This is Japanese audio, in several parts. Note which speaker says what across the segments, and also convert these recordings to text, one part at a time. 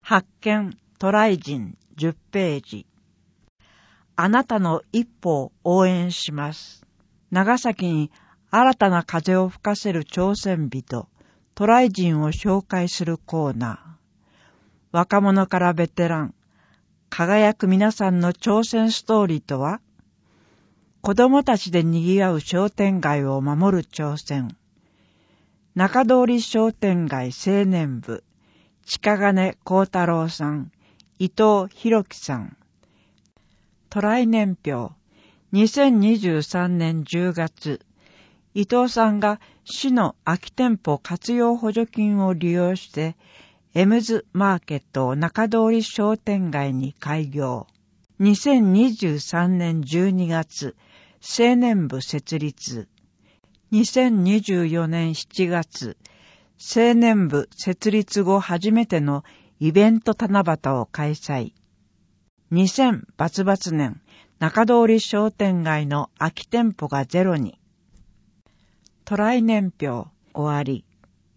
Speaker 1: 発見渡来人10ページ。あなたの一歩を応援します。長崎に新たな風を吹かせる朝鮮人、渡来人を紹介するコーナー。若者からベテラン、輝く皆さんの挑戦ストーリーとは？子供たちで賑わう商店街を守る挑戦。中通り商店街青年部、近金幸太郎さん、伊藤博樹さん。渡来年表、2023年10月、伊藤さんが市の空き店舗活用補助金を利用して、エムズマーケットを中通り商店街に開業。2023年12月、青年部設立。2024年7月、青年部設立後初めてのイベント七夕を開催。2000バツバツ年、中通り商店街の空き店舗がゼロに。渡来年表、終わり。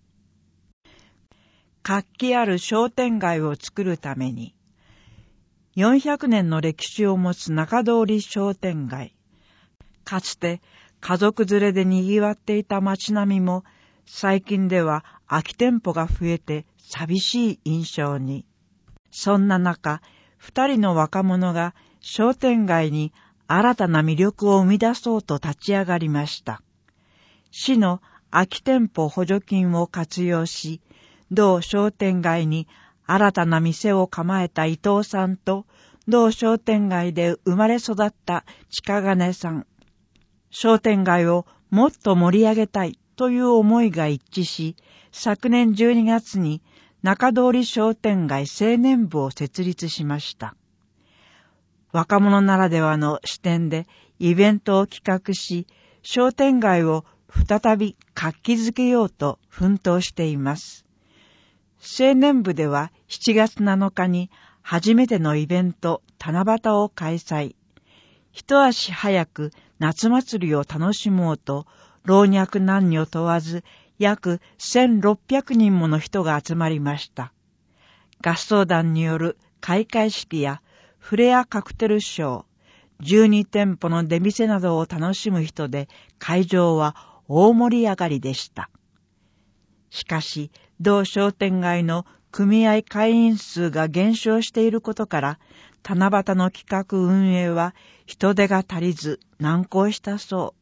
Speaker 1: 活気ある商店街を作るために、400年の歴史を持つ中通り商店街。かつて家族連れで賑わっていた街並みも、最近では空き店舗が増えて寂しい印象に。そんな中、2人の若者が商店街に新たな魅力を生み出そうと立ち上がりました。市の空き店舗補助金を活用し、同商店街に新たな店を構えた伊藤さんと、同商店街で生まれ育った近金さん。商店街をもっと盛り上げたいという思いが一致し、昨年12月に中通り商店街青年部を設立しました。若者ならではの視点でイベントを企画し、商店街を再び活気づけようと奮闘しています。青年部では7月7日に初めてのイベント七夕を開催。一足早く夏祭りを楽しもうと、老若男女問わず約1600人もの人が集まりました。合奏団による開会式やフレアカクテルショー、12店舗の出店などを楽しむ人で会場は大盛り上がりでした。しかし、同商店街の組合会員数が減少していることから、七夕の企画運営は人手が足りず難航したそう。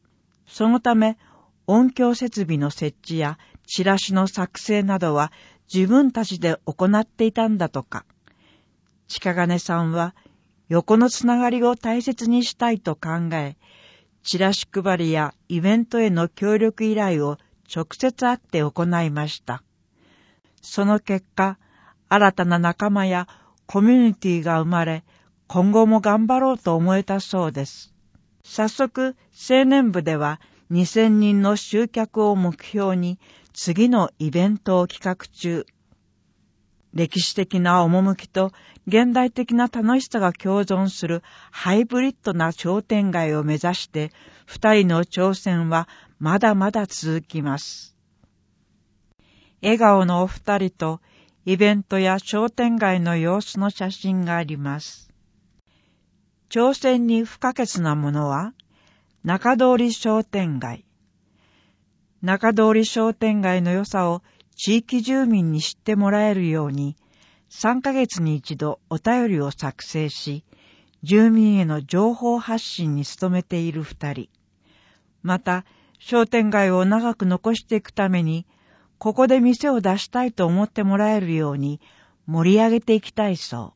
Speaker 1: そのため、音響設備の設置やチラシの作成などは自分たちで行っていたんだとか。近金さんは横のつながりを大切にしたいと考え、チラシ配りやイベントへの協力依頼を直接会って行いました。その結果、新たな仲間やコミュニティが生まれ、今後も頑張ろうと思えたそうです。早速、青年部では2000人の集客を目標に次のイベントを企画中。歴史的な趣と現代的な楽しさが共存するハイブリッドな商店街を目指して、二人の挑戦はまだまだ続きます。笑顔のお二人とイベントや商店街の様子の写真があります。挑戦に不可欠なものは中通り商店街。中通り商店街の良さを地域住民に知ってもらえるように、3ヶ月に一度お便りを作成し、住民への情報発信に努めている二人。また、商店街を長く残していくために、ここで店を出したいと思ってもらえるように盛り上げていきたいそう。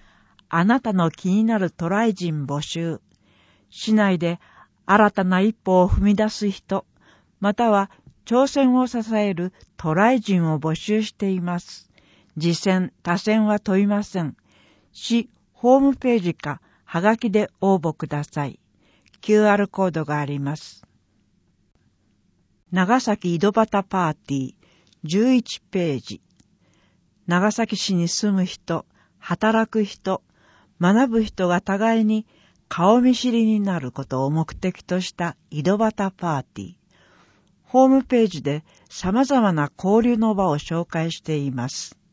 Speaker 1: あなたの気になる渡来人募集。市内で新たな一歩を踏み出す人、または挑戦を支える渡来人を募集しています。次選、他選は問いません。市ホームページかはがきで応募ください。QR コードがあります。長崎井戸端パーティー11ページ。長崎市に住む人、働く人、学ぶ人が互いに顔見知りになることを目的とした井戸端パーティー。ホームページで様々な交流の場を紹介しています。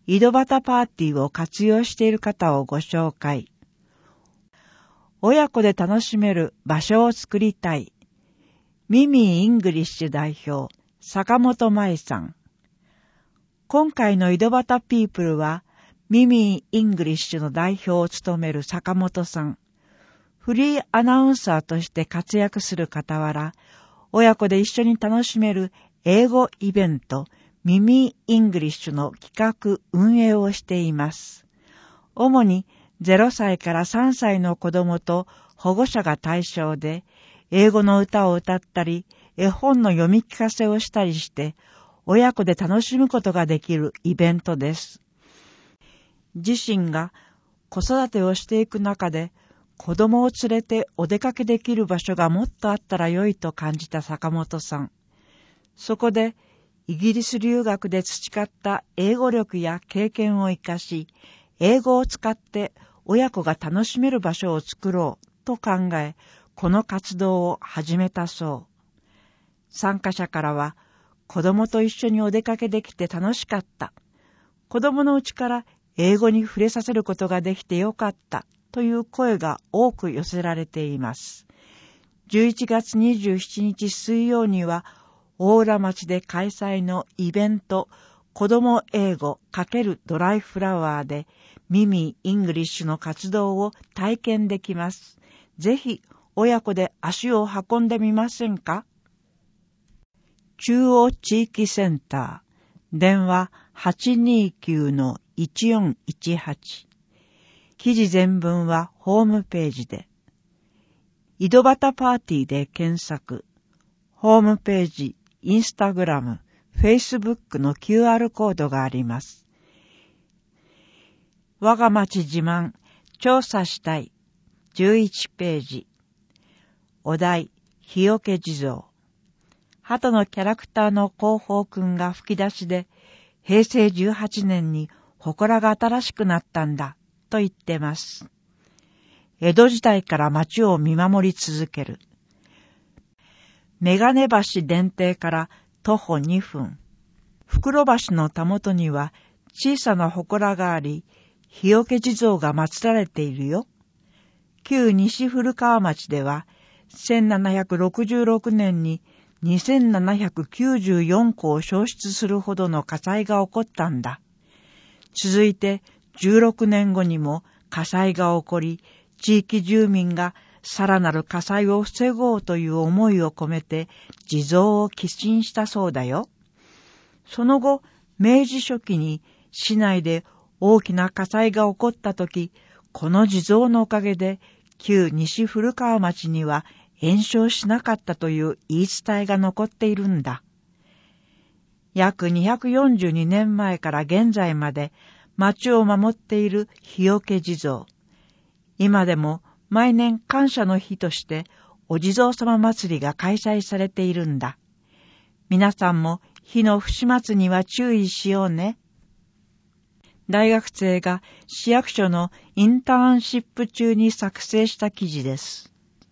Speaker 1: 井戸端パーティーを活用している方をご紹介。親子で楽しめる場所を作りたい。ミミーイングリッシュ代表、坂本舞さん。今回の井戸端ピープルは、ミミーイングリッシュの代表を務める坂本さん。フリーアナウンサーとして活躍する傍ら、親子で一緒に楽しめる英語イベント、ミミーイングリッシュの企画運営をしています。主に0歳から3歳の子供と保護者が対象で、英語の歌を歌ったり、絵本の読み聞かせをしたりして、親子で楽しむことができるイベントです。自身が子育てをしていく中で、子供を連れてお出かけできる場所がもっとあったら良いと感じた坂本さん。そこで、イギリス留学で培った英語力や経験を生かし、英語を使って親子が楽しめる場所を作ろうと考え、この活動を始めたそう。参加者からは、子供と一緒にお出かけできて楽しかった。子供のうちから英語に触れさせることができてよかったという声が多く寄せられています。11月27日水曜には、大浦町で開催のイベント、子供英語×ドライフラワーで、ミミーイングリッシュの活動を体験できます。ぜひ、親子で足を運んでみませんか？中央地域センター、電話 829-1418。記事全文はホームページで。井戸端パーティーで検索。ホームページ、インスタグラム、フェイスブックの QR コードがあります。我が町自慢、調査したい。11ページ。お題、日よけ地蔵。鳩のキャラクターの広報くんが吹き出しで、平成18年に祠が新しくなったんだ、と言ってます。江戸時代から町を見守り続ける。眼鏡橋電停から徒歩2分。袋橋のたもとには小さな祠があり、日よけ地蔵が祀られているよ。旧西古川町では、1766年に2794戸を焼失するほどの火災が起こったんだ。続いて16年後にも火災が起こり、地域住民がさらなる火災を防ごうという思いを込めて地蔵を寄進したそうだよ。その後、明治初期に市内で大きな火災が起こったとき、この地蔵のおかげで旧西古川町には延焼しなかったという言い伝えが残っているんだ。約242年前から現在まで町を守っている日よけ地蔵。今でも毎年感謝の日としてお地蔵様祭りが開催されているんだ。皆さんも火の不始末には注意しようね。大学生が市役所のインターンシップ中に作成した記事です。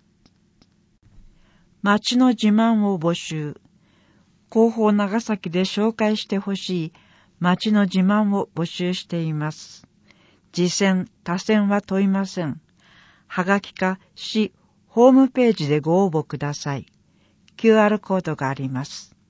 Speaker 1: 町の自慢を募集。広報長崎で紹介してほしい町の自慢を募集しています。次選、他選は問いません。はがきか市ホームページでご応募ください。QR コードがあります。